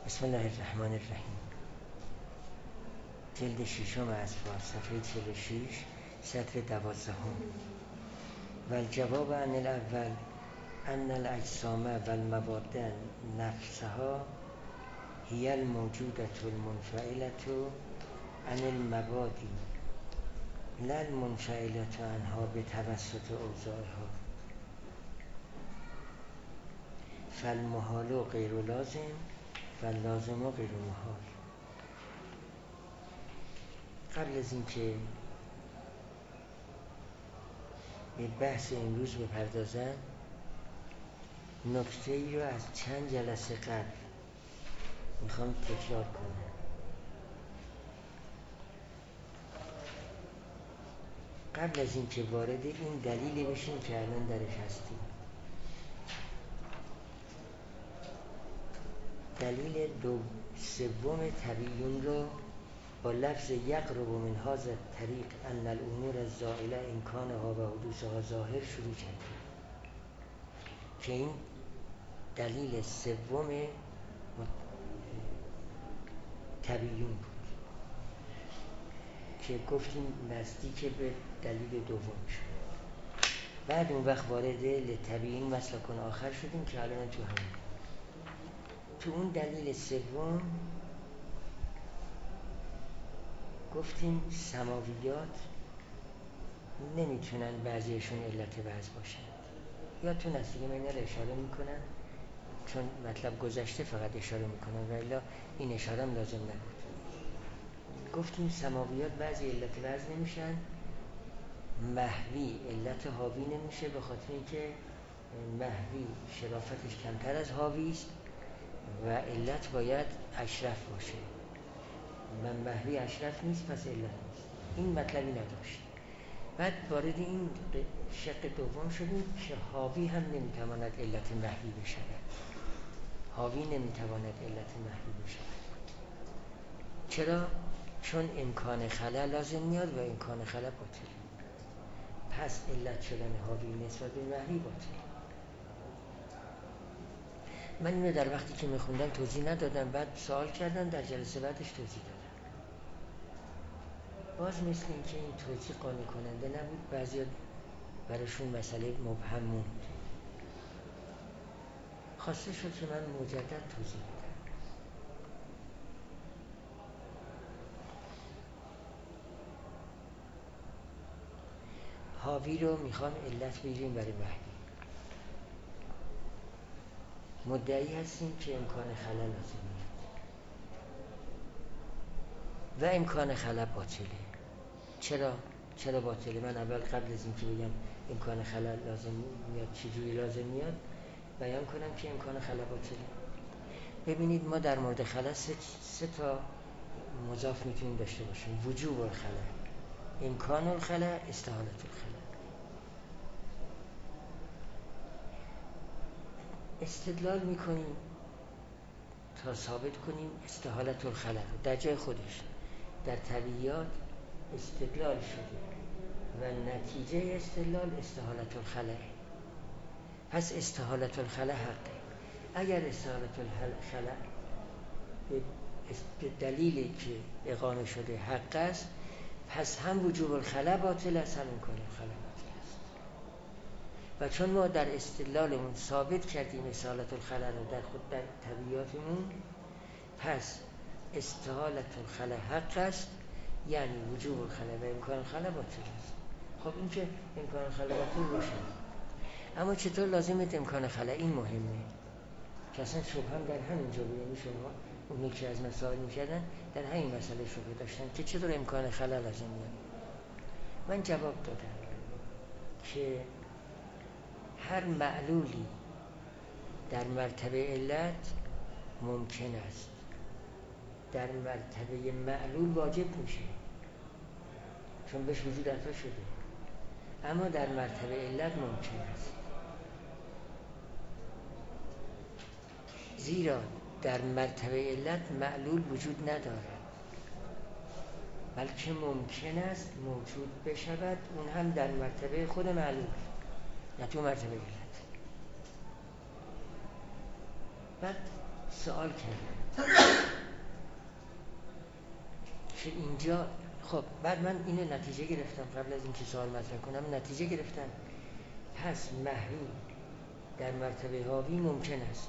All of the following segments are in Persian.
بسم الله الرحمن الرحیم. جلد ششم اصفار، صفحه 46، سطر 12. و الجواب عن الاول ان الاجسام و المواد نفسها هي الموجودة المنفعلة عن المواد لا المنفعلة عنها بتوسط اوضاعها، فالمحال غیر لازم و لازم غیر محال. قبل از اینکه به بحث امروز بپردازم، نکته ای رو از چند جلسه قبل میخوام تکرار کنم. قبل از اینکه وارد این دلیلی بشیم که الان درش هستیم، دلیل سوم تبیین رو با لفظ یقرب من هذا الطریق ان الامور الزائله امکانها و حدوثها ظاهر شروع کردیم که این دلیل سوم تبیین بود که گفتیم نزدیک به دلیل دوم شد. بعد اون وقت وارد لتبیین مسلک آخر شدیم که الان تو اون دلیل سوم گفتیم سماویات نمیتونن بعضیشون علت بعض باشن. یادتون هست دیگه، من اینا رو اشاره میکنم چون مطلب گذشته فقط اشاره میکنم و الا این اشاره هم لازم نبود. گفتیم سماویات بعضی علت بعض نمیشن، محوی علت حاوی نمیشه به خاطر اینکه محوی شرافتش کمتر از حاوی است و علت باید اشرف باشه. من محوی اشرف نیست پس علت نیست. این مطلبی نداشت. بعد وارد این شق دوم شدیم که حاوی هم نمیتواند علت محوی بشود. حاوی نمیتواند علت محوی بشود. چرا؟ چون امکان خلا لازم میاد و امکان خلا باطل. پس علت شدن حاوی نسبت به محوی باطل. من اینو در وقتی که میخوندم توضیح ندادم، بعد سوال کردن، در جلسه بعدش توضیح دادم. باز مثل این که این توضیح قانع کننده نبود، بعضی براشون مسئله مبهم موند. خواسته شد که من مجدد توضیح بدم. حاوی رو میخوام علت بگیریم برای محوی. مدعی هستیم که امکان خلا لازمه و امکان خلا باطله. چرا باطله؟ من اول قبل از اینکه بگم امکان خلا لازم میاد چجوری لازم میاد بیان کنم که امکان خلا باطله. ببینید ما در مورد خلا سه تا مضاف میتونیم داشته باشیم: وجوب الخلا، امکان الخلا، استحالت الخلا. استدلال میکنیم تا ثابت کنیم استحالت الخلا رو در جای خودش در طبیعیات استدلال شده و نتیجه استدلال استحالت الخلا. پس استحالت الخلا حقه. اگر استحالت الخلا به دلیلی که اقامه شده حق است، پس هم وجوب الخلا باطل است هم امکان الخلا باطل است. و چون ما در استدلالمون ثابت کردیم استحالت الخلا رو در خود در طبیعیاتمون، پس استحالت الخلا حق است، یعنی وجوب الخلا و امکان الخلا باطل است. خب این که امکان الخلا باطل باشه، اما چطور لازمه امکان خلا؟ این مهمه که اصلا شبه هم در همین جا بود. یعنی شما اونی که از مسائل میکردن در همین مسئله شبه داشتن که چطور امکان خلا لازم میاد. من جواب دادم که هر معلولی در مرتبه علت ممکن است، در مرتبه معلول واجب میشه چون بهش وجود عطا شده، اما در مرتبه علت ممکن است. زیرا در مرتبه علت معلول وجود ندارد، بلکه ممکن است موجود بشود، اون هم در مرتبه خود معلول، نه تو مرتبه علت. بعد سوال کردم که اینجا خب بعد من اینو نتیجه گرفتم قبل از اینکه سوال مطرح کنم نتیجه گرفتم پس محوی در مرتبه حاوی ممکن است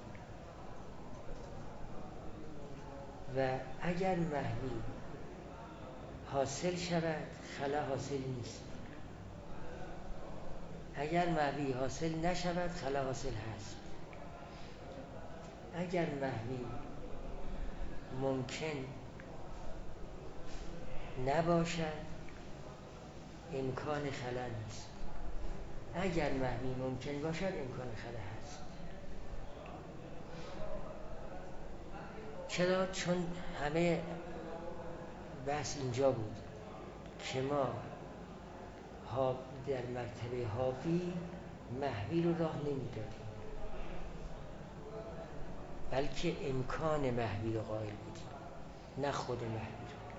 و اگر محوی حاصل شود خلا حاصل نیست، اگر محوی حاصل نشود خلا حاصل هست. اگر محوی ممکن نباشد امکان خلا نیست، اگر محوی ممکن باشد امکان خلا هست. چرا؟ چون همه بحث اینجا بود که ما در مرتبه حاوی محوی رو راه نمیدادیم بلکه امکان محوی رو قائل بودیم، نه خود محوی رو.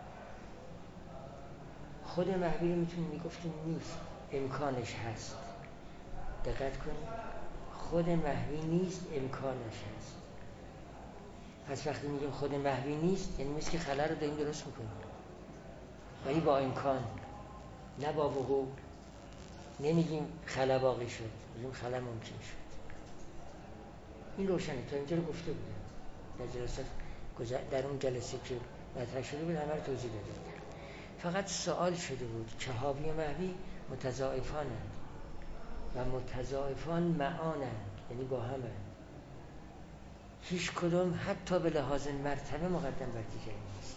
خود محوی رو میتونیم میگفتیم نیست، امکانش هست. دقت کنید، خود محوی نیست امکانش هست. پس وقتی میگیم خود محوی نیست یعنی مثل که خلا رو داریم درست میکنیم، ولی با امکان نه با وقوع. نمیگیم خلا باقی شد، میگیم خلا ممکن شد. این روشنه، تا اینجا رو گفته بودم در جلسات در اون جلسه که مطرح شده بود همه رو توضیح داده بودم. فقط سوال شده بود که حاوی و محوی متضاعفانند و متضاعفان معانند، یعنی با همند. هیچ کدوم حتی به لحاظ مرتبه مقدم بر دیگری نیست،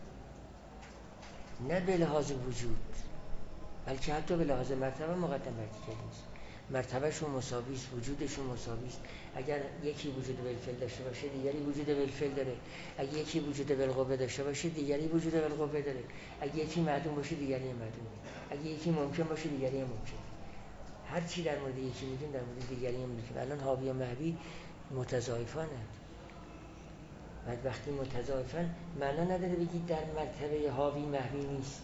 نه به لحاظ وجود بلکه حتی به لحاظ مرتبه مقدم بر دیگری نیست. مرتبهشون مساوی است، وجودشون مساوی است. اگر یکی وجود بالفعل داشته باشه دیگری وجود بالفعل داره، اگر یکی وجود بالقوه داشته باشه دیگری وجود بالقوه داره، اگر یکی معدوم باشه دیگری معدوم، اگر یکی ممکن باشه دیگری ممکن. هر چی در مورد یکی میگیم در مورد دیگری هم میگیم. الان حاوی و محوی متضاعفانند. بعد وقتی متضاعفن معنا نداره بگید در مرتبه حاوی محوی نیست،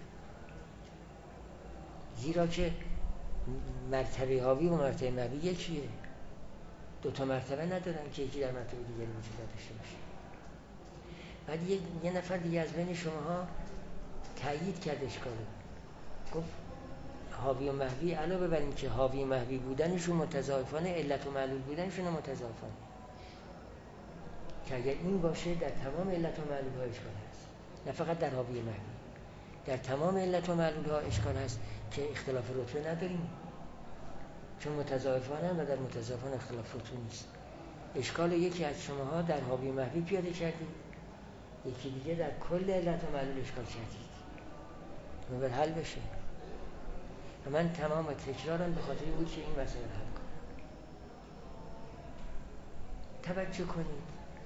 زیرا که مرتبه حاوی و مرتبه محوی یکیه. دو تا مرتبه ندارن که یکی در مرتبه دیگری وجود داشته باشه. بعد یه نفر دیگه از بین شماها تأیید کرد اشکالو، گفت حاوی و محوی علاوه بر این که حاوی و محوی بودنشون متضاعفانه، علت و معلول بودنشون متضاعفانه، که اگر این باشه در تمام علت و معلول ها اشکال هست، نه فقط در حاوی و محوی، در تمام علت و معلول ها اشکال هست که اختلاف رتبه نداریم، چون متضاعفانه و در متضاعفان اختلاف رتبه نیست. اشکال یکی از شماها در حاوی و محوی پیاده کردید، یکی دیگه در کل علت و معلول اشکال کردید. باید حل بشه. و من تمام تکرارم به خاطر این بود که این مسئله حل کنم. توجه کنید،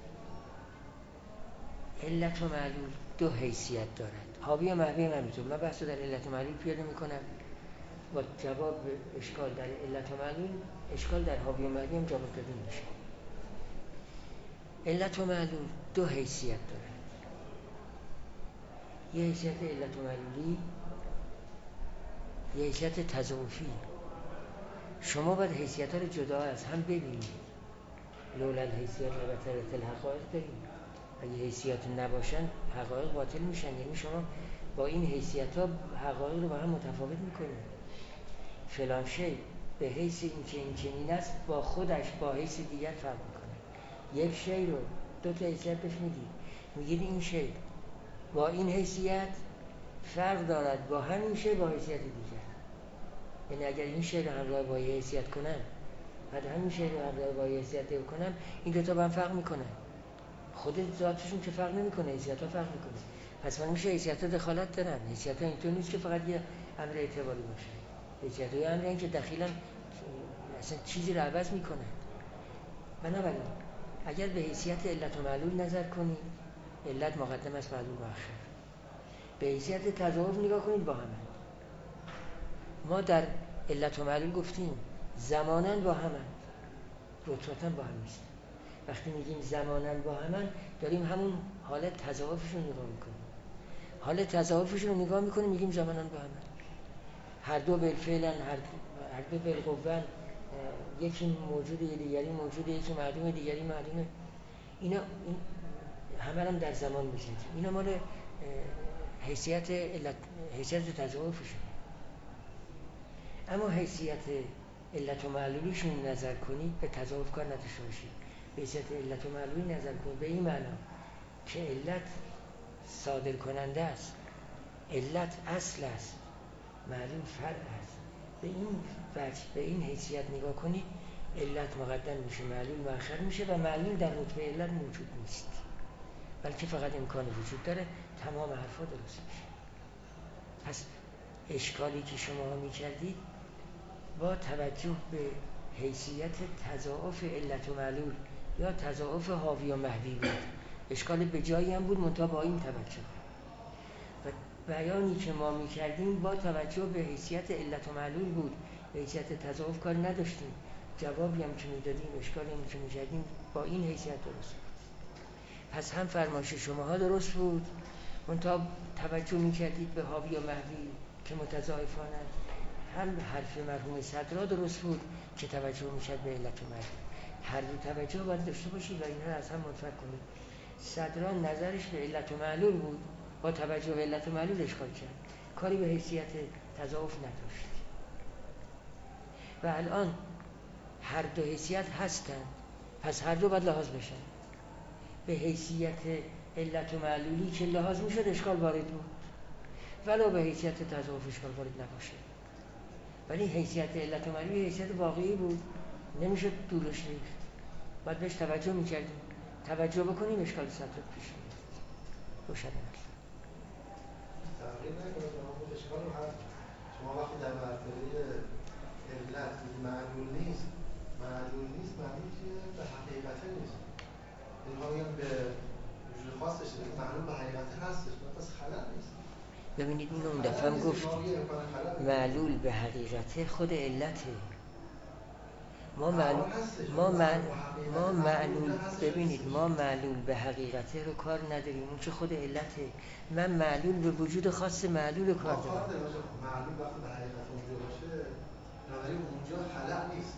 علت و معلول دو حیثیت دارد. حاوی و محوی هم همینطور. من بحث رو در علت و معلول پیاده میکنم، با جواب اشکال در علت و معلول اشکال در حاوی و محوی هم جواب داده میشه. علت و معلول دو حیثیت دارد. یه حیثیت علت و معلولی، یه حیثیت تضاعفی. شما باید حیثیت ها رو جدا از هم ببینید. لولا الحیثیت لبطلت الحقایق داریم. اگه حیثیت نباشن حقایق باطل میشن. یعنی شما با این حیثیت ها حقایق رو با هم متفاوت میکنید. فلان شی به حیث این که این چنین است با خودش با حیث دیگر فرق میکنه. یک شی رو دو تا حیثیت بهش میدید، میگید این شی با این حیثیت فرق دارد با همین شی با حیثیت دیگر. یعنی اگر این شی رو همراه با یه حیثیت کنن بعد همین شی رو همراه با یه حیثیت کنن، این دوتا با هم فرق میکنن. خود ذاتشون که فرق نمیکنه، حیثیت ها فرق میکنه. پس من میشه حیثیت ها دخالت دارن. حیثیت ها اینطور نیست که فقط یه امر اعتباری باشه. حیثیت های امر این که دخیلا اصلا چیزی رو عوض میکنن. بنابراین اگر به حیثیت علت و معلول نظر کنید، علت مقدم است معلول مؤخر. به حیثیت تضاعف نگاه کنید، با همه. ما در علت و معلول گفتیم زماناً با همن، رتبتاً با هم نیست. وقتی میگیم زماناً با همن داریم همون حالت تضاعفشون نگاه میکنیم. حالت تضاعفشون رو نگاه میکنیم میگیم زماناً با همن. هر دو بالفعلن، هر دو بالقوهن، یکی موجود دیگری موجود، یکی معدوم دیگری معدومه. اینا همه هم در زمان میشن، اینا مال حیثیت تضاعفشه. اما حیثیت علت و معلولیشون نظر کنید، به تضاعف کار نداشته باشید. به حیثیت علت و معلولی نظر کنید به این معنا که علت صادر کننده است، علت اصل است، معلول فرع است. به این وجه، به این حیثیت نگاه کنید، علت مقدم میشه، معلول مؤخر میشه و معلول در رتبه علت موجود نیست، بلکه فقط امکان وجود داره. تمام حرفا درست میشه. پس اشکالی که شما میکردید با توجه به حیثیت تضاعف علت و معلول یا تضاعف حاوی و محوی بود. اشکال به جایی هم بود، منتها با این توجه و بیانی که ما میکردیم با توجه به حیثیت علت و معلول بود، به حیثیت تضاعف کار نداشتیم. جوابی هم که میدادیم، اشکالی هم که میکردیم با این حیثیت درست بود. پس هم فرمایش شماها درست بود، منتها توجه میکردید به حاوی و محوی که متضاعفانند. هم حرف مرحوم صدرا درست بود که توجه میشد به علت و معلول. هر دو توجه باید داشته باشید و اینها از هم منفک کنید. صدرا نظرش به علت و معلول بود، با توجه به علت و معلول اشکال کرد، کاری به حیثیت تضاعف نداشت. و الان هر دو حیثیت هستند، پس هر دو باید لحاظ بشن. به حیثیت علت و معلولی که لحاظ میشد اشکال وارد بود، ولو به حیثیت تضاعف اشکال وارد نباشه. ولی حیثیت علت و معلولی حیثیت واقعی بود، نمیشد دورش ریخت، باید بهش توجه میکردیم. توجه بکنیم اشکال صدر پیش میاد. روشن است. تغییر نکنه اون اشکال رو هست. شما وقتی در مرتبه علت معلول نیست معنی که به حقیقت نیست. اینها میگن به وجود خاصش نیست، معلول به حقیقت هستش، پس خلل نیست. ببینید اون دفعه هم گفت معلول به حقیقت خود علته. ما معلول ببینید، ما معلول به حقیقت رو کار نداریم، اون که خود علته. من معلول به وجود خاص معلول کار دارم. معلول وقتی به حقیقت اونجا باشه، بنابراین اونجا خلأ نیست.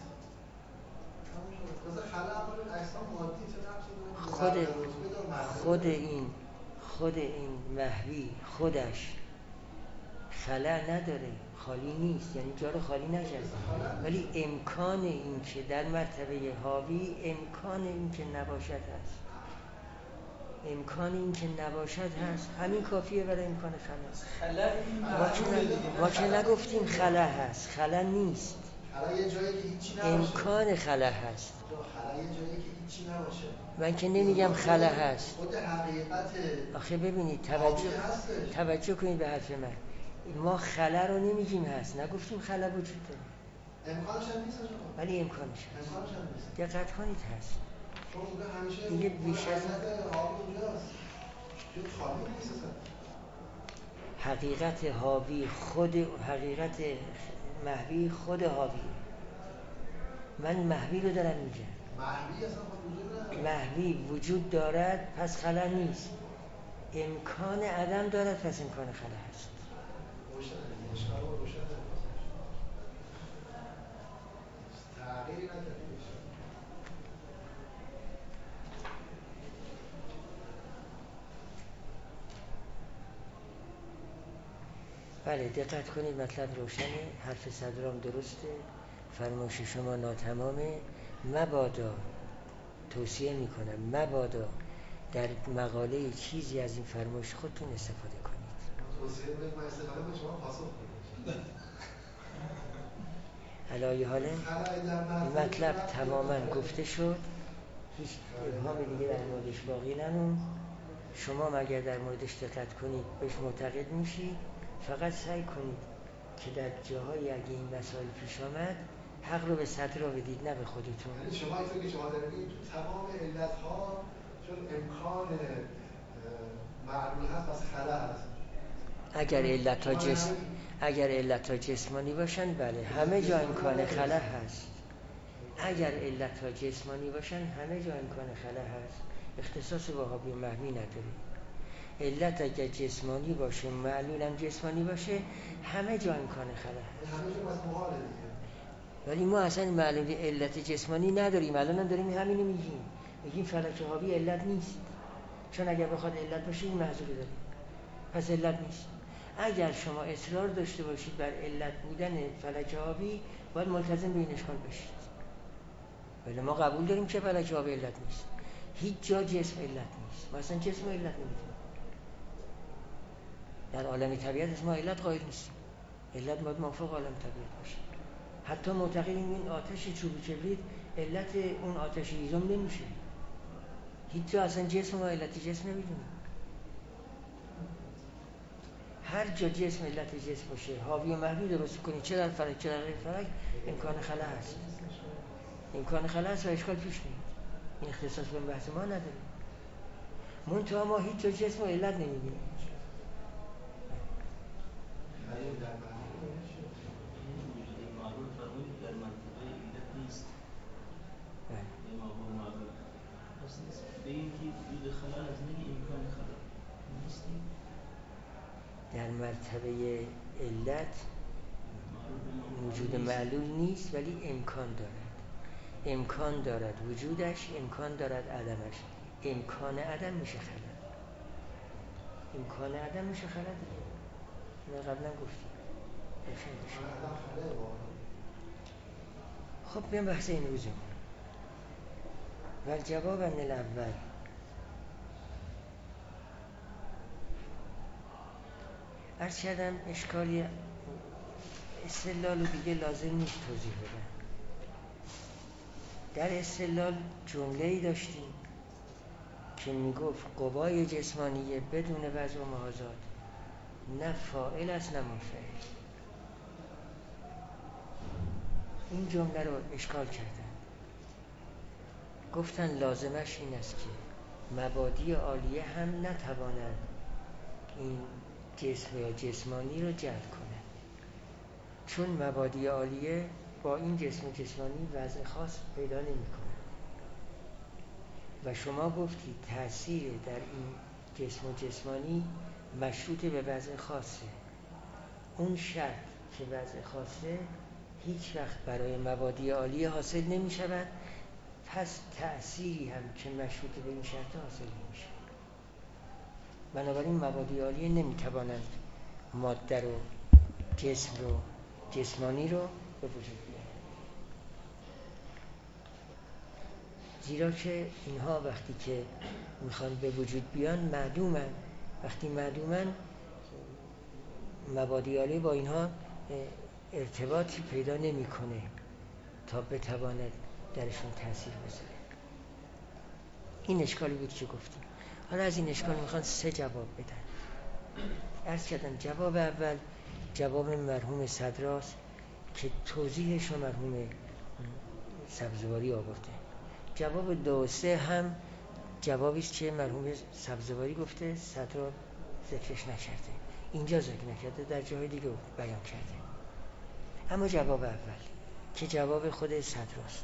خود این محوی خودش خلأ نداره، خالی نیست، یعنی جا رو خالی نکرده. ولی امکان این که در مرتبه حاوی امکان این که نباشد هست، امکان این که نباشد هست، همین کافیه برای امکان خلأ. ما که نگفتیم خلأ هست، خلأ نیست، امکان خلأ هست. خلأ یه جایی که هیچی نباشه. من که نمیگم خلأ هست. خود حقیقت آخه ببینید، توجه کنید به حرف من. ما خلأ رو نمیگیم هست، نگفتیم خلأ وجود داره. امکانش هم نیست. ولی امکانش هست. دقت کنید هست. دیگه بیش از حقیقت حاوی خود حقیقت محوی خود حاوی. من محوی رو دارم میگم. محوی وجود دارد پس خلأ نیست، امکان عدم دارد پس امکان خلأ هست. بله دقت کنید، مطلب روشنه، حرف صدرام درسته، فرمایش شما ناتمامه. مبادا، توصیه میکنم مبادا در مقاله چیزی از این فرمایش خودتون استفاده کنید. توصیه به استفاده به شما پاسخ بدید. علایه حال مطلب تماما گفته شد، هیچ ابهام دیگه در موردش باقی نموند. شما مگر در موردش دقت کنید بهش معتقد میشید. فقط سعی کنید که در جاهایی اگه این مسائل پیش آمد حق رو به صدر بدید، نه به خودتون. شما اینطور که شما دارید تو تمام علت‌ها چون امکان معلول هست پس خلأ هست. اگر علت‌ها جسمانی باشن بله همه جا امکان خلأ هست. اگر علت‌ها جسمانی باشن همه جا امکان خلأ هست، اختصاص با حاوی و محوی نداره. علت اگر جسمانی باشه، معلول هم جسمانی باشه، همه جا امکان خلأ هست. همه جا بس محاله دیگه. ولی ما اصلا معلول علت جسمانی نداریم، الان هم داریم همینو میگیم. میگیم فلک وهابی علت نیست، چون اگر بخواد علت باشه این معذوری داره، پس علت نیست. اگر شما اصرار داشته باشید بر علت بودن فلک وهابی، باید ملتزم به این اشکال بشید. ولی ما قبول داریم که فلک وهابی علت نیست، هیچ جا جسم علت نیست، ما اصلا جسم علت نمیدونیم. در عالم طبیعت ما علت قائل نیستیم، علت باید موافق عالم طبیعت باشه. حتی معتقدیم این آتش چوب کبریت علت اون آتش هیزم نمیشه، هیچ جا اصلا جسم ما علت جسم نمیدونیم. هر جا جسم علت جسم باشه، حاوی و محوی درست کنی، چه در فلک چه در غیر فلک، امکان خلا هست، امکان خلا هست و اشکال پیش میاد. این اختصاص به بحث ما نداره. منتها ما هیچ جا جسم علت نمیدونیم. در منطقه علت نیست. به این که وجود خلل از نمی امکان خلل نیستیم. در مرتبه علت وجود معلول نیست، ولی امکان دارد. امکان دارد وجودش، امکان دارد عدمش. امکان عدم میشه خلل. امکان عدم میشه خلل دیگه. ما قبلا گفتیم. خب بیام بحث این روزمون. والجواب ان الاول عرض کردم اشکالی استدلال دیگه لازم نیست توضیح بدم. در استدلال جمله‌ای داشتیم که میگفت قوای جسمانیه بدون وضع و محاذات نه فاعل است نه منفعل. این جمله رو اشکال کردن، گفتن لازمش این است که مبادی عالیه هم نتواند این جسم یا جسمانی رو جلب کنه، چون مبادی عالیه با این جسم جسمانی وضع خاص پیدا نمی‌کنه. و شما گفتید تأثیر در این جسم و جسمانی مشروط به وضع خاصه. اون شرط که وضع خاصه هیچ وقت برای مبادی عالیه حاصل نمی شود، پس تأثیری هم که مشروط به این شرط حاصل نمی شود. بنابراین مبادی عالیه نمی توانند ماده رو، جسم رو، جسمانی رو به وجود بیارند، زیرا که اینها وقتی که میخوان به وجود بیان معدومن. وقتی معدومن مبادی عالیه با اینها ارتباطی پیدا نمی‌کنه تا بتواند درشون تأثیر بذاره. این اشکالی بود که گفتیم. حالا از این اشکال میخوان 3 جواب بدن. عرض کردم جواب اول جواب مرحوم صدراست که توضیحش رو مرحوم سبزواری آورده. جواب 2 و 3 هم جوابی است که مرحوم سبزواری گفته، صدرا ذکرش نکرده، اینجا ذکر نکرده، در جای دیگه بیان کرده. اما جواب اول که جواب خود صدراست،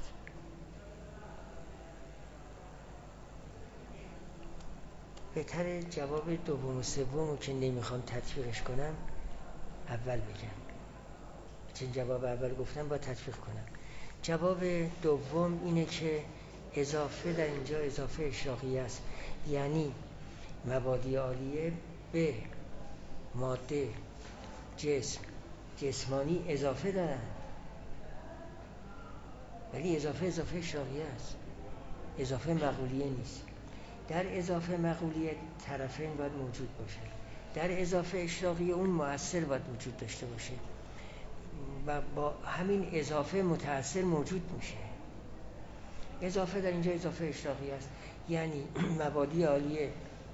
بهتره جواب دوم و سوم که نمیخوام تطبیقش کنم اول بگم، چون جواب اول گفتم با تطبیق کنم. جواب دوم اینه که اضافه در اینجا اضافه اشراقی است، یعنی مبادی عالیه به ماده، جسم، جسمانی اضافه دارن، ولی اضافه اشراقی است، اضافه مقولیه نیست. در اضافه مقولیه طرفین باید موجود باشه، در اضافه اشراقی اون مؤثر باید وجود داشته باشه و با همین اضافه متأثر موجود میشه. اضافه در اینجا اضافه اشراقی است، یعنی مبادی عالیه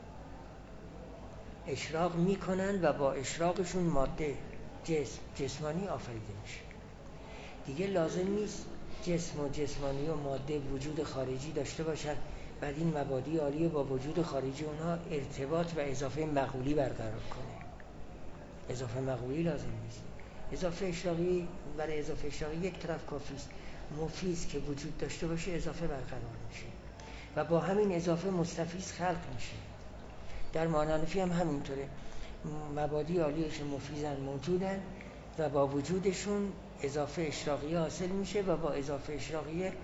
اشراق میکنن و با اشراقشون ماده، جسم، جسمانی آفریده میشه. دیگه لازم نیست جسم و جسمانی و ماده وجود خارجی داشته باشد بعد این مبادی عالیه با وجود خارجی اونها ارتباط و اضافه مقولی برقرار کنه. اضافه مقولی لازم نیست. اضافه اشراقی، برای اضافه اشراقی یک طرف کافی است، مفیز که وجود داشته باشه اضافه برقرار میشه و با همین اضافه مستفیض خلق میشه. در مانعنفی هم همینطوره، مبادی عالیش مفیزن موجودن و با وجودشون اضافه اشراقی حاصل میشه و با اضافه اشراقی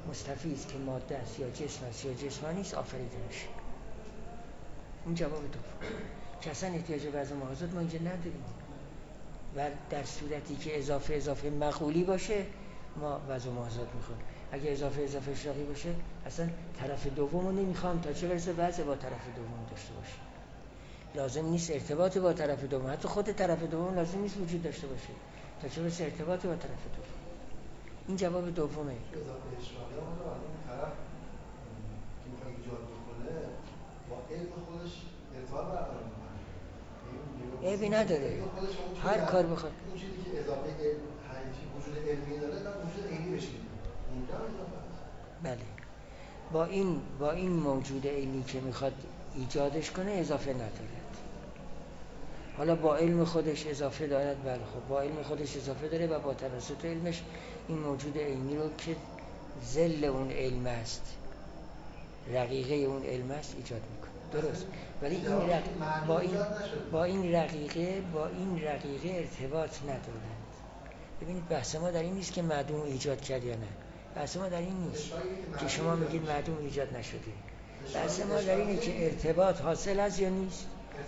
مستفیض که ماده است یا جسم است یا جسمانی است آفریده میشه. این جواب دوم که اصلا احتیاج به وضع محاذات ما اینجا نداریم و در صورتی که اضافه مقولی باشه ما وضع محاذات میخوایم. اگه اضافه اشراقی باشه اصلا طرف دوم رو نمیخوام تا چه برسه وضع با طرف دوم داشته باشه. لازم نیست ارتباط با طرف دوم، حتی خود طرف دوم لازم نیست وجود داشته باشه تا چه برسه ارتباط با طرف دوم. این جواب دومه. اضافه اشراقی هم رو اون طرف که میخواد ایجاد بکنه با علم خودش ارتباط برقرار میکنه. عیبی نداره هر کار بخواد. اون چیزی که اضافه علم وجود علمی داره و وجود عینی بشه اونجا اضافه است. بله با این موجود عینی که میخواد ایجادش کنه اضافه نداره. حالا با علم خودش اضافه دارد، بله خب با علم خودش اضافه داره و با توسط علمش این موجود عینی رو که ظل اون علم است، رقیقه اون علم است ایجاد میکنه. درست. ولی این با این رقیقه ارتباط ندارند. ببینید بحث ما در این نیست که معدوم ایجاد کرد یا نه. بحث ما در این نیست که شما میگید معدوم ایجاد نشده. بحث ما در اینه که ارتباط حاصل است یا نیست.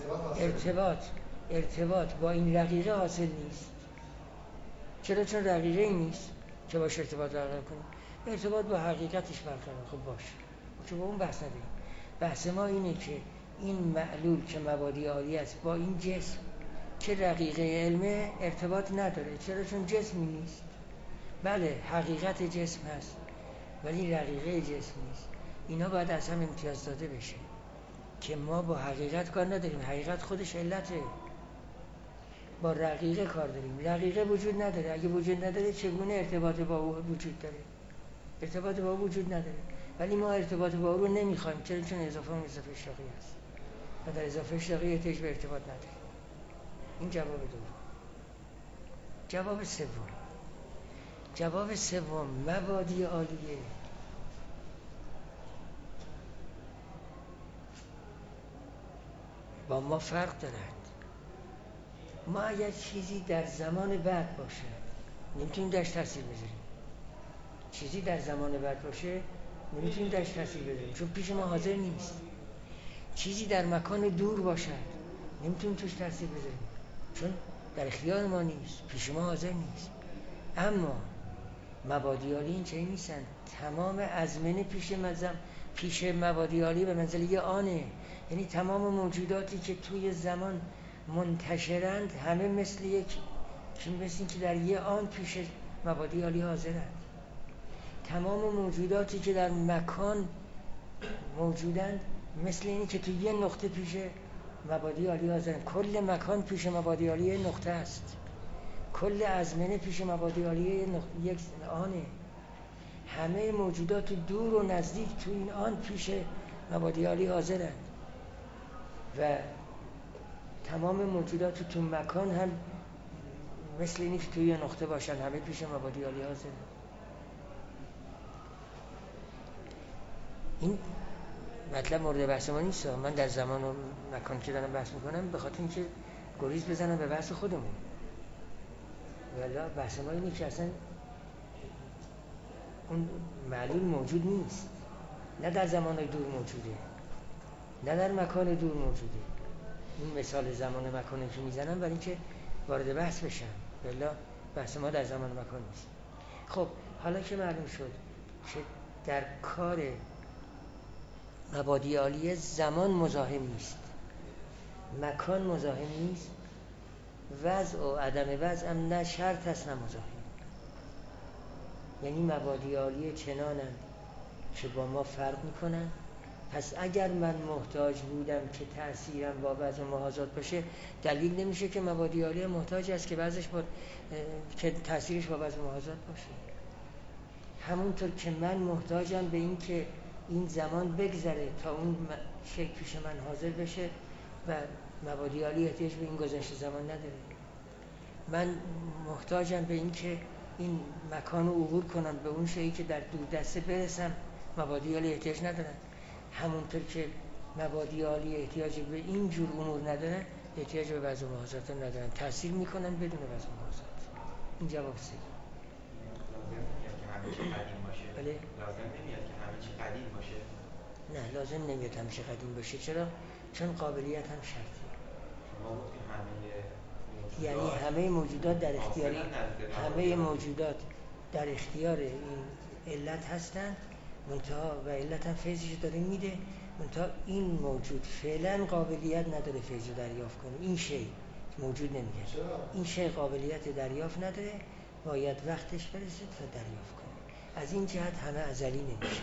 ارتباط با این رقیقه حاصل نیست. چرا؟ چون رقیقه ای نیست که باشه ارتباط برقرار کنیم. ارتباط با حقیقتش برقرار. خب باشه که با اون بحث نداریم. بحث ما اینه که این معلول که مبادی عالی است با این جسم که رقیقه علمه ارتباط نداره. چرا؟ چون جسمی نیست. بله حقیقت جسم هست ولی رقیقه جسم نیست. اینا باید از هم امتیاز داده بشه که ما با حقیقت کار نداریم. حقیقت خودش علته. با رقیقه کار داریم. رقیقه وجود نداره. اگه وجود نداره چگونه ارتباط با او وجود داره؟ ارتباط با او وجود نداره. ولی ما ارتباط با او رو نمیخوایم. چرا؟ چون اضافه اشراقی است و در اضافه اشراقی احتیاج به ارتباط نداره. این جواب دوم. جواب سوم مبادی عالیه با ما فرق دارد. ما اگر چیزی در زمان بعد باشه نمیتونیم درش تاثیر بذاریم. چیزی در زمان بعد باشه نمیتونیم درش تاثیر بذاریم چون پیش ما حاضر نیست. چیزی در مکان دور باشد نمیتونیم توش تاثیر بذاریم چون در اختیار ما نیست، پیش ما حاضر نیست. اما مبادی عالی این چنین نیستن. تمام ازمنه پیش مبادی عالی به منزله یه آنه. یعنی تمام موجوداتی که توی زمان منتشرند همه مثل این که در یه آن پیش مبادی عالی حاضرند. تمام موجوداتی که در مکان موجودند مثل اینی که توی یه نقطه پیش مبادی عالی حاضرند. کل مکان پیش مبادی عالی یه نقطه است. کل ازمنه پیش مبادی عالی یک آنه. همه موجودات دور و نزدیک تو این آن پیش مبادی عالی حاضرند و تمام موجودات تو مکان هم مثل اینی که توی یه نقطه باشن همه پیش مبادی عالی حاضرند. این مطلب مورد بحث ما نیست. من در زمان و مکان که دارم بحث میکنم به خاطر اینکه گریز بزنم به بحث خودمون. ولی بحث ما اینه که اصلا اون معلول موجود نیست. نه در زمانهای دور موجوده نه در مکان دور موجوده. این مثال زمان و مکانی که میزنم برای اینکه وارد بحث بشم. ولی بحث ما در زمان و مکان نیست. خب حالا که معلوم شد که در کار مبادی عالی زمان مزاحم نیست، مکان مزاحم نیست، وضع و عدم وضع هم نه شرط است نه مزاحم. یعنی مبادی عالی چنانند که با ما فرق میکنن. پس اگر من محتاج بودم که تأثیرم با وضع محاذات باشه دلیل نمیشه که مبادی عالی محتاج است که که تأثیرش با وضع محاذات باشه. همونطور که من محتاجم به این که این زمان بگذره تا اون شکل پیش من حاضر بشه و مبادی عالی احتیاج به این گذشت زمان نداره. من محتاجم به این که این مکان رو عبور کنم به اون شیئی که در دور دسته برسم. مبادی عالی احتیاج ندارن. همونطور که مبادی عالی احتیاج به این جور امور ندارن احتیاج به وضع محاذات ندارن. تأثیر میکنن بدون وضع محاذات. این جواب سه. لازم که همیشه قدیم باشه. بله؟ لازم نمیاد که همه چی قدیم باشه. نه لازم نمیاد همیشه قدیم باشه. چرا؟ چون قابلیت هم شرطیه. شما گفتیم یعنی همه موجودات در اختیار همه موجودات در اختیار این علت هستند، منتها و علت هم فیضش داره میده، منتها این موجود فعلا قابلیت نداره فیض رو دریافت کنه. این شی موجود نمیگه، این شی قابلیت دریافت نداره، باید وقتش برسه تا دریافت کنه. از این جهت همه ازلی نمیشه.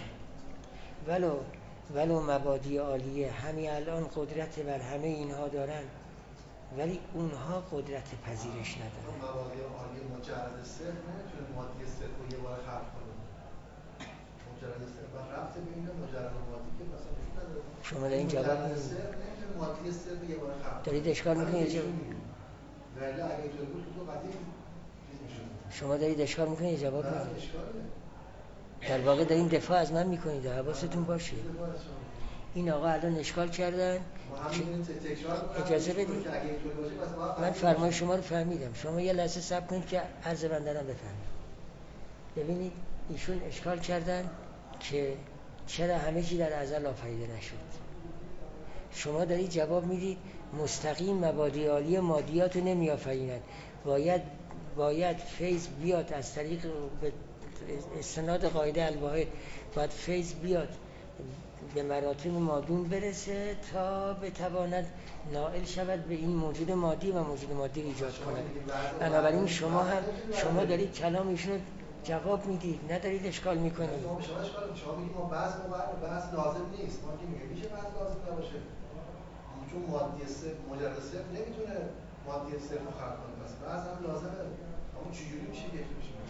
ولو مبادی عالیه همین الان قدرت بر همه اینها دارن، ولی اونها قدرت پذیرش ندارن. مبادی عالی مجرد صفر نمیتونه مادی صفر رو یه بار خلق کنه. مجرد صفر و رفت به این مجرد مادی که مثلا وجود نداره. شما در این جواب صفر نمیتونه مادی صفر رو یه بار خلق کنه. دارید اشکال میکنید ولی اگه اینطور بود تو قدیم چیز میشد. شما دارید اشکال میکنید جواب میدید. اشکاله. در واقع دارین دفاع از من میکنید، حواستون باشه. این آقا الان اشکال کردن. اجازه بدید. من فرمای شما رو فهمیدم. شما یه لحظه صبر کنید که عرض بنده رو بفهمید. ببینید ایشون اشکال کردن که چرا همه چی در ازل آفریده نشد. شما دارید جواب میدید مستقیم مبادی عالی مادیات رو نمی آفرینند. باید فیض بیاد از طریق استناد قاعده الواحد، باید فیض بیاد به مراتب مادون برسه تا بتواند نائل شود به این موجود مادی و موجود مادی ایجاد کند. بنابراین شما دارید کلام ایشون رو جواب میدید، ندارید اشکال میکنید. شما میگید ما بعض لازم نیست. ما میگیم میشه بعض لازم نباشه. چون مادی صفر مجرد صفر نمیتونه مادی صفر رو خلق کنه. پس بعض هم لازمه. اما چجوری میشه که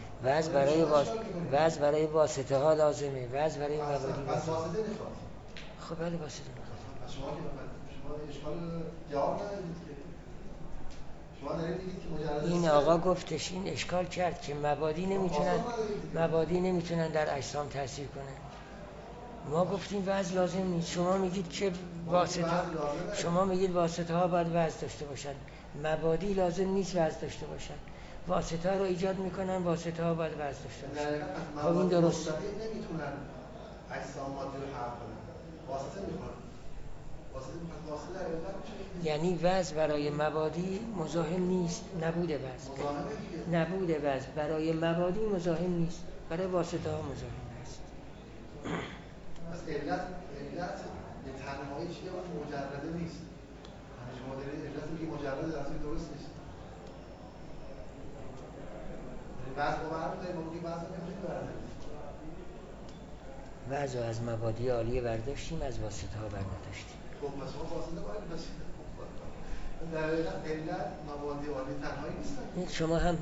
وضع برای واسطه ها لازمه، وضع برای مبادی. پس واسطه میخواد. خب بله واسطه میخواد. شما اشکال جواب ندادید که شما دارید میگید که مجرد این آقا گفتش، این اشکال کرد که مبادی نمیتونن در اجسام تاثیر کنن. ما گفتیم وضع لازم نیست. شما میگید که واسطه ها باید وضع داشته باشن. مبادی لازم نیست وضع داشته باشن. واسطه ها رو ایجاد میکنن، واسطه ها باید وضع داشته باشن. خب این درست نمیتونن اجسام مادی رو خلق کنن. واسطه میخواد. یعنی وضع برای مبادی مزاحم نیست. نبود وضع برای مبادی مزاحم نیست، برای واسطه ها مزاحم است. پس علت به تنهایی چیه و مجرده نیست. شما دارید علت میگی مجرده در اصل درست نیست. وضع رو برمی‌دارید، ما میگیم وضع نمی‌تونید بردارید. وضع از مبادی عالیه برداشتیم، از واسطه ها برداشتیم. خب پس شما واسطه باید باشید. در علت مبادی عالی تنهایی نیستن. شما هم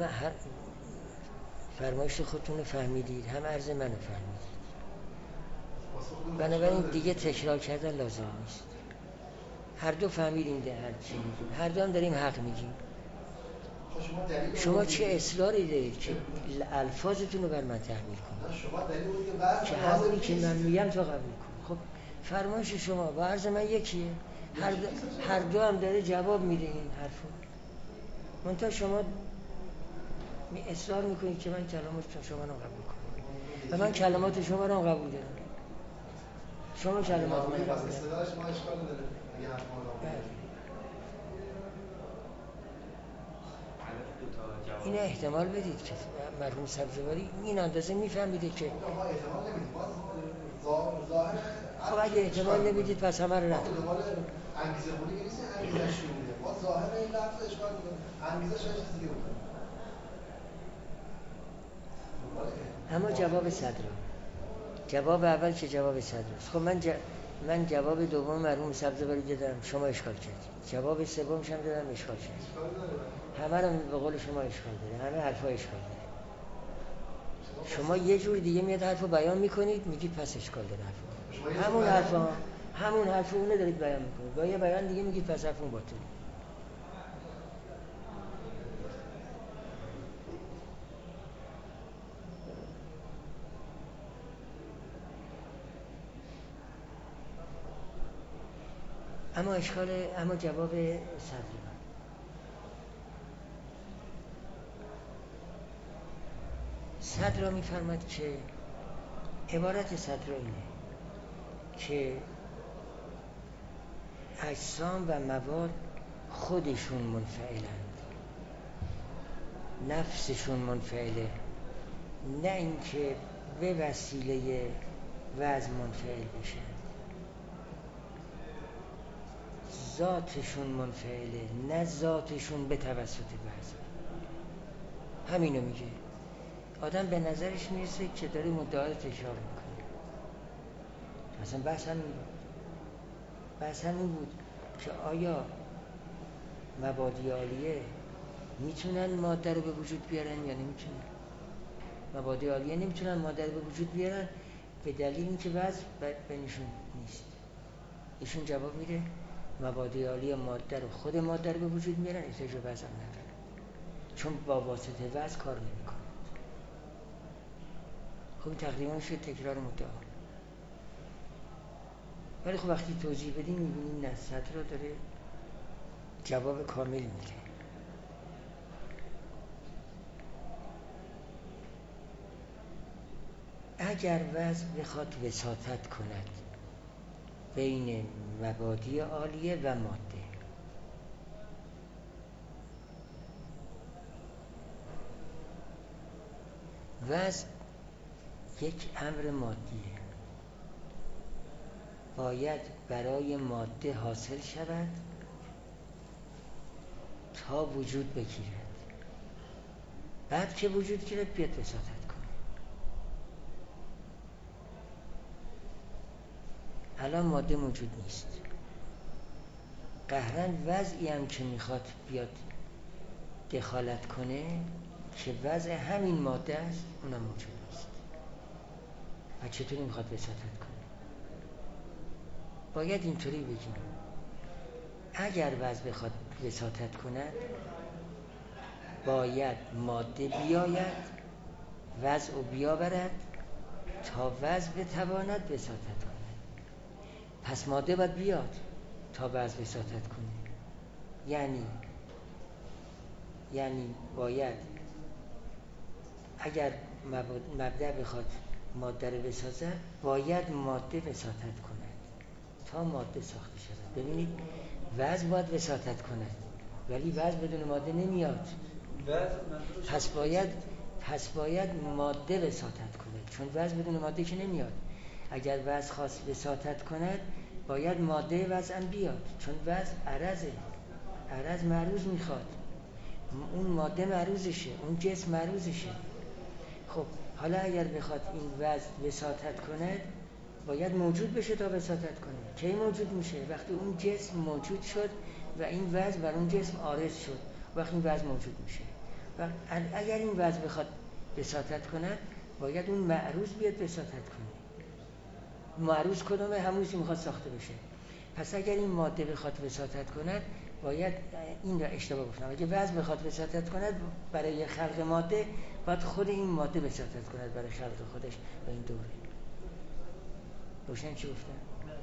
فرمایش خودتون رو فهمیدید، هم عرض منو فهمیدید. بنابراین دیگه تکرار کردن لازم نیست. هر دو فهمیدیم ده هر چی میگیم، هر دو هم داریم حق میگیم. شما چه اصراری دارید که الفاظتون رو بر من تحمیل کنید؟ شما دلیل که همونی که من میگم تو قبول کن. خب فرمایش شما با عرض من یکیه. هر دو هم داره جواب میده این حرفو. منتها شما اصرار میکنید که من کلمات شما رو قبول کنم و من کلمات شما رو قبول دارم. شما کلمات من قبول دارم. این احتمال بدید که مرحوم سبزواری این اندازه میفهمیده که خب اگه احتمال نمیدید پس همه رو ندارم. انگیزه خونی نیست، انگیزه شیونه. ما ظاهر این لفظ اشکال میکنه. انگیزه شاید چیز دیگه بکنه. اما جواب اول که جواب صدر است. خب من جواب دوم مرحوم سبزواری دادم، شما اشکال کردید. جواب سومش هم دادم، اشکال کردید. همه رو به قول شما اشکال داره، همه حرفا اشکال داره. شما یه جور دیگه میاد حرفو بیان میکنید، میگید پس اشکال داره حرفا. همون حرفو اونه دارید بیان میکنید. با یه بیان دیگه میگید پس حرفون باطله. اما جواب صدر را میفرماد که عبارت صدر اینه که اجسام و مواد خودشون منفعلند، نفسشون منفعله، نه اینکه به وسیله وضع منفعل بشن. ذاتشون منفعله، نه ذاتشون به توسط وضع. همینو میگه. آدم به نظرش میرسه که داره مدعا تکرار میکنه. اصلا بحث همین بود که آیا مبادی عالیه میتونن ماده رو به وجود بیارن یا نمیتونن؟ مبادی عالیه نمیتونن ماده رو به وجود بیارن به دلیل اینکه وضع بینشون نیست. ایشون جواب میده مبادی عالیه ماده رو، خود ماده رو به وجود میارن، احتیاج به وضع هم ندارن، چون با واسطه وضع کار نمیکنه. خب تقریبا شد تکرار مدعا. ولی خب وقتی توضیح بدیم میبینیم نه، سطر رو داره جواب کامل میده. اگر وضع بخواد وساطت کند بین مبادی عالیه و ماده، وضع یک امر مادیه، باید برای ماده حاصل شود تا وجود بگیرد، بعد که وجود گیرد بیاد وساطت کنه. الان ماده موجود نیست، قهرن وضعی هم که میخواد بیاد دخالت کنه که وضع همین ماده است، اونم موجود نیست. و چطوری میخواد وساطت کنه؟ باید اینطوری بگیم اگر وضع بخواد وساطت کند باید ماده بیاید وضع رو بیاورد تا وضع بتواند وساطت کند. پس ماده باید بیاد تا وضع وساطت کنه. یعنی باید اگر مبدأ بخواد ماده رو بسازد باید ماده وساطت کند تا ماده ساخته شود. ببینید وضع باید وساطت کند ولی وضع بدون ماده نمیاد. پس باید ماده وساطت کند، چون وضع بدون ماده که نمیاد. اگر وضع خواست وساطت کند باید ماده وضع هم بیاد، چون وضع عرضه، عرض معروض میخواد، اون ماده معروضشه، اون جسم معروضشه. خب حالا اگر بخواد این وضع وساطت کند باید موجود بشه تا وساطت کنه. کی موجود میشه؟ وقتی اون جسم موجود شد و این وضع بر اون جسم عارض شد، وقتی این وضع موجود میشه. و اگر این وضع بخواد وساطت کند باید اون معروض بیاد وساطت کنه. معروض کدومه؟ همونی که میخواد ساخته بشه. پس اگر این ماده بخواد وساطت کند باید این را اشتباه گفتم، اگه وضع بخواد وساطت کند برای خلق ماده باید خود این ماده وساطت کند برای خلق خودش و این دوره. روشن چی گفتم؟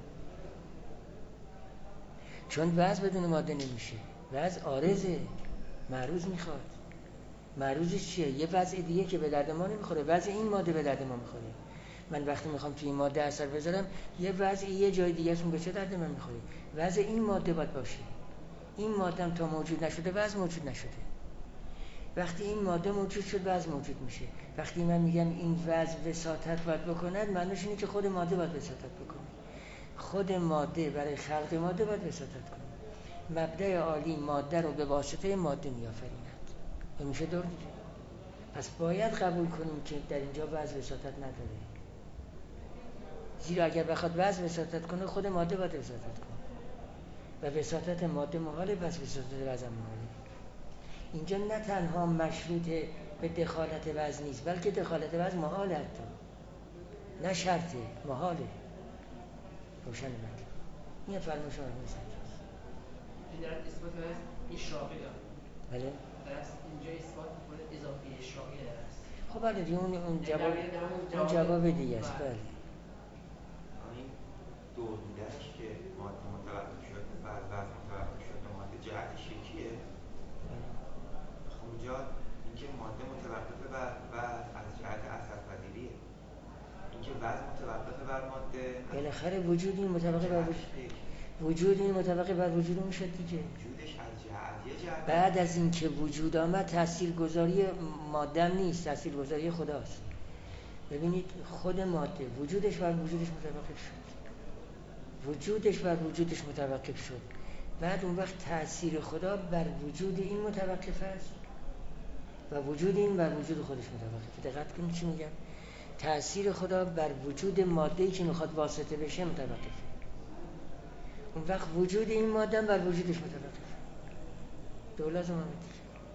چون وضع بدون ماده نمیشه، وضع عارضه، معروض میخواد. معروضش چیه؟ یه وضع دیگه که به درد ما نمیخوره، وضع این ماده به درد ما میخوره. من وقتی میخوام توی این ماده اثر بذارم یه وضع یه جای دیگه اون به چه درد من میخوره؟ وضع این ماده باید باشه. این ماده هم تا موجود نشده وضع موجود نشده. وقتی این ماده موجود شد وضع موجود میشه. وقتی من میگم این وضع وساطت باید بکند معنیش اینه که خود ماده باید وساطت بکنه. خود ماده برای خلق ماده باید وساطت کنه. مبدأ عالی ماده رو به واسطه ماده میآفریند. میشه دور دیگه. پس باید قبول کنیم که در اینجا وضع وساطت نداره. زیرا اگر بخواد وضع وساطت کنه خود ماده باید وساطت کنه. و وساطت ماده محاله، پس وساطت وضع محاله. اینجا نه تنها مشروط به دخالت وضع نیست بلکه دخالت وضع محاله، حتی نه شرطه، محاله. روشن بند این فرمایش آقای میسنجی است. در اثبات اشراقی داره. بله؟ درست اینجا اثبات میکنه اضافه اشراقی است. خب بله دیگه اون جواب دیگه است. بله این دور بودنش که ماده متوقف شد و از وضع متوقف شد به ماده جهتش یکیه. خب اونجا اینکه ماده متوقفه و از جهت اثرپذیریه، اینکه وضع وجود این مطابق بر وجود این مطابق بر وجود اون شد دیگه. وجودش از جهت یه جهت بعد از اینکه وجود آمد تاثیرگذاری ماده نیست، تاثیرگذاری خداست. ببینید خود ماده وجودش بر وجودش متوقف شد، وجودش بر وجودش متوقف شد، بعد اون وقت تأثیر خدا بر وجود این متوقف است و وجود این بر وجود خودش متوقف. دقت کنید چی میگم؟ تأثیر خدا بر وجود ماده‌ای که میخواد واسطه بشه متوقفه، اون وقت وجود این ماده بر وجودش متوقف. لازم آمد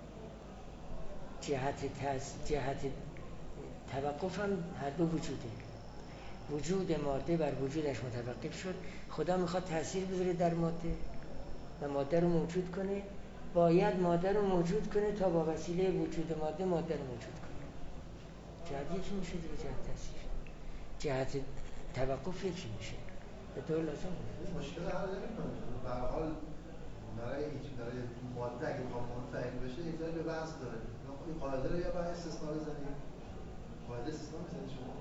جهت توقف هم هر دو وجوده. وجود ماده بر وجودش متوقف شد، خدا میخواد تأثیر بذاره در ماده و ماده رو موجود کنه، باید ماده رو موجود کنه تا با وسیله وجود ماده رو موجود کنه. جهت یکی میشه دیگه، جهت تأثیر، جهت توقف یکی میشه. به طور لازم مشکل حل نمی‌کنه. به هر حال برای ماده اگه بخوام منفعل بشه یه جایی به بحث داره. این قاعده رو یا باید استثنا بزنیم؟ قاعده استثنا می‌زنید شما؟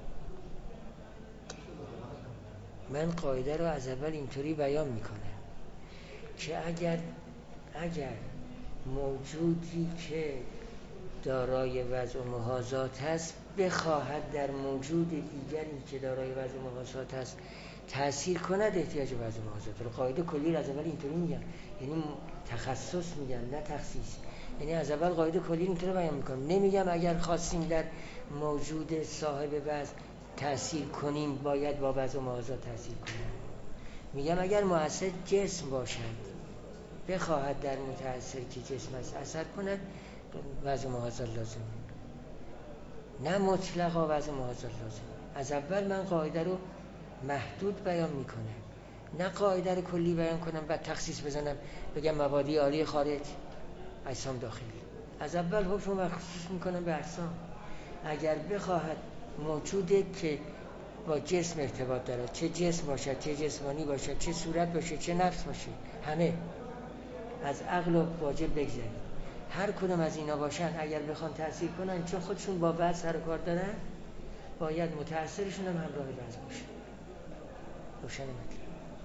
من قاعده رو از اول اینطوری بیان میکنم که اگر موجودی که دارای وضع و محاذات است بخواهد در موجود دیگری که دارای وضع و محاذات است تأثیر کند، احتیاج به وضع و محاذات رو. قاعده کلی رو از اول اینطوری میگم، یعنی تخصص میگم نه تخصیص. یعنی از اول قاعده کلی اینطوری بیان میکنم، نمیگم اگر خواستیم در موجود صاحب وضع تأثیر کنیم باید با وضع و محاذات تأثیر کنیم. میگم اگر مؤثر جسم باشد بخواهد در متأثر که جسم است اثر کند، وضع و محاذات لازم، نه مطلقا وضع و محاذات لازم. از اول من قاعده رو محدود بیان میکنم، نه قاعده رو کلی بیان کنم بعد تخصیص بزنم بگم مبادی عالی خارج اجسام داخل. از اول حکم مخصوص میکنم به اجسام. اگر بخواهد موجودی که با جسم ارتباط دارد، چه جسم باشد، چه جسمانی باشد، چه صورت باشه، چه نفس باشه، همه از عقل و واجب بگذارید، هر کدوم از اینا باشن اگر بخوان تأثیر کنن چون خودشون با وضع سر کار دارن باید متأثرشون هم همراه وضع باشه. روشن مطلب.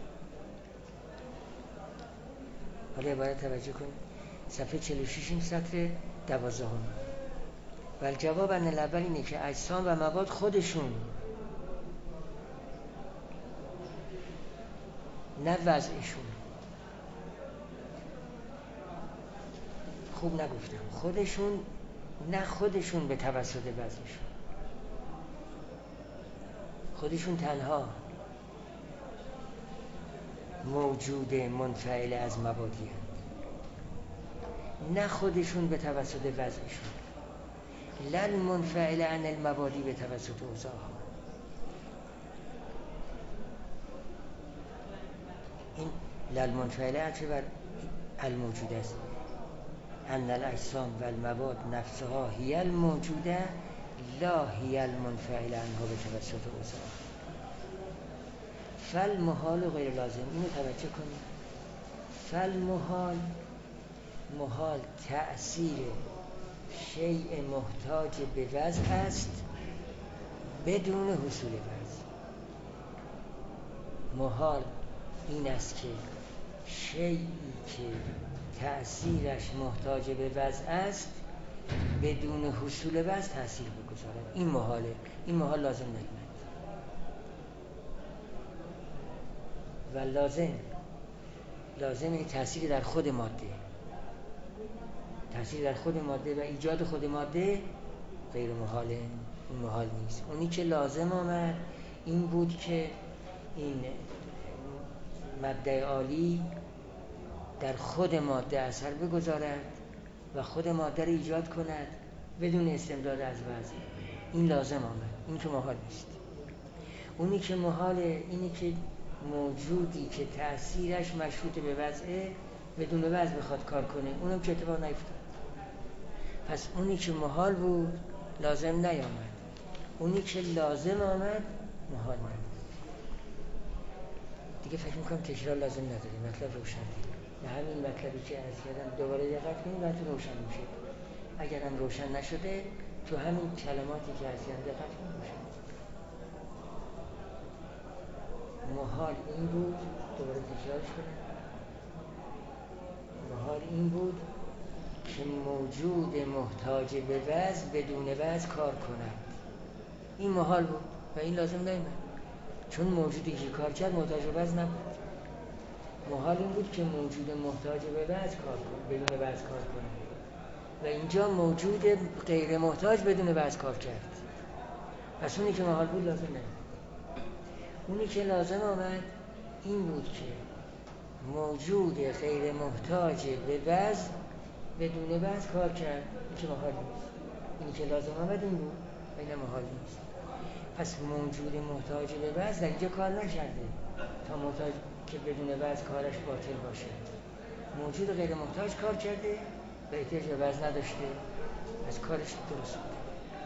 حالا باید توجه کنید صفحه 46 این سطر 12. و الجواب ان الاول اینه که اجسام و مواد خودشون، نه وضعشون. خوب نگفتم خودشون، نه خودشون به توسط وضعشون، خودشون تنها موجود منفعل از مبادی هست، نه خودشون به توسط وضعشون. لن منفعل عن المبادی به توسط اوضاعها. این لن منفعل عطف بر الموجود است. ان الاجسام و المواد نفسها هی الموجوده لا هی المنفعل عنها به توسط اوضاعها. فالمحال غیر لازم. اینو توجه کنید. فالمحال، محال تأثیر شیء محتاج به وضع است بدون حصول وضع. محال این است که شیئی که تأثیرش محتاج به وضع است بدون حصول وضع تأثیر بگذارد. این محاله، این محال لازم نمیاد. و لازم این تأثیر در خود ماده، تأثیر در خود ماده و ایجاد خود ماده غیر محاله، این محال نیست. اونی که لازم آمد این بود که این ماده عالی در خود ماده اثر بگذارد و خود ماده رو ایجاد کند بدون استمداد از وضع. این لازم آمد، این که محال نیست. اونی که محاله اینی که موجودی که تأثیرش مشروط به وضعه بدون وضع بخواد کار کنه، اونم که اتفاق نیفتاد. پس اونی که محال بود لازم نیامد، اونی که لازم آمد محال نبود. دیگه فکر میکنم تکرار لازم نداریم، مطلب روشن دید. به همین مطلبی که عرض کردم دوباره دقت کنید مطلب روشن میشه. اگرم روشن نشده تو همین کلماتی که عرض کردم دقت کنید روشن. محال این بود، دوباره تکرارش کنم، محال این بود که موجود محتاج به وضع بدون وضع کار کند. این محال بود و این لازم نیامد، چون موجودی که کار کرد محتاج به وضع نبود. محال این بود که موجود محتاج به وضع کار کند، بدون وضع کار کند، و اینجا موجود غیر محتاج بدون وضع کار کرد. پس اونی که محال بود لازم نیامد. اونی که لازم آمد این بود که موجود غیر محتاج به وضع بدون وضع کار کرد. این که محال نیست. اینی که لازم آمد این بود و این محال نیست. پس موجود محتاج به وضع در اینجا کار نکرده تا محتاج که بدون وضع کارش باطل باشه. موجود غیر محتاج کار کرده و احتیاج به وضع نداشته، از کارش درست بود.